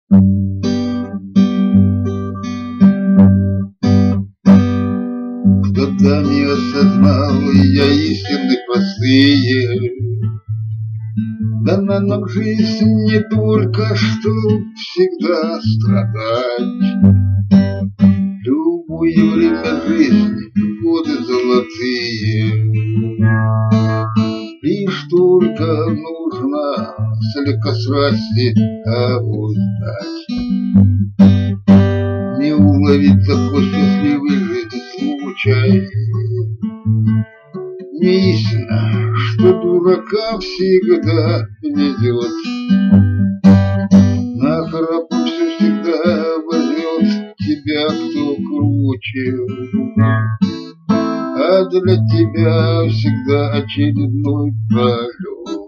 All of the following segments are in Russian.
С годами осознал я истины простые. Дана нам жизнь не только, чтоб всегда страдать. Любое время жизни, годы золотые. Лишь только нужно слегка срасти, обуздать. Не уловить такой счастливый жизни случай. Не истина, что дурака всегда ведет. На храпу все всегда возьмет тебя кто круче. А для тебя всегда очередной пролет.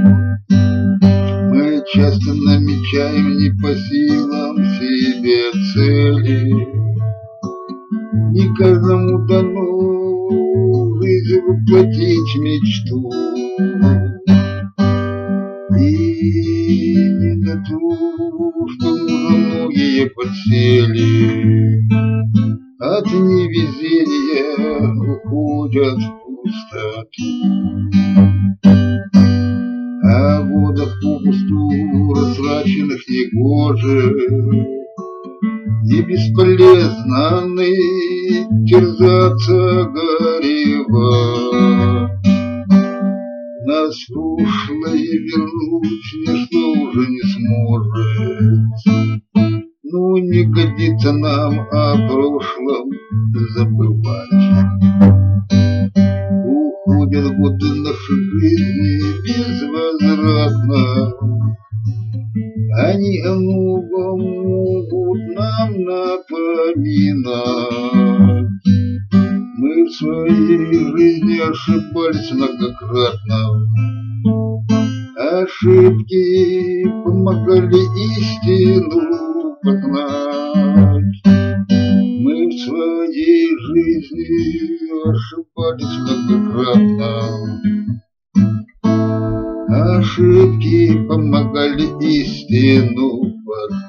Мы часто намечаем не по силам себе цели. Не каждому дано жизнь воплотить мечту. И не на то, что многие подсели. От невезения уходят в пустоту. А годах попусту растраченных негоже. И бесполезно ныть, терзаться, горевать. Нас прошлое вернуть ничто уже не сможет. Ну, не годится нам о прошлом забывать. Уходят годы нашей жизни безвозвратно. Они о многом могут нам напоминать. Мы в своей жизни ошибались многократно. Ошибки помогали истину познать. Мы в своей жизни ошибались многократно. Ошибки помогали истину познать.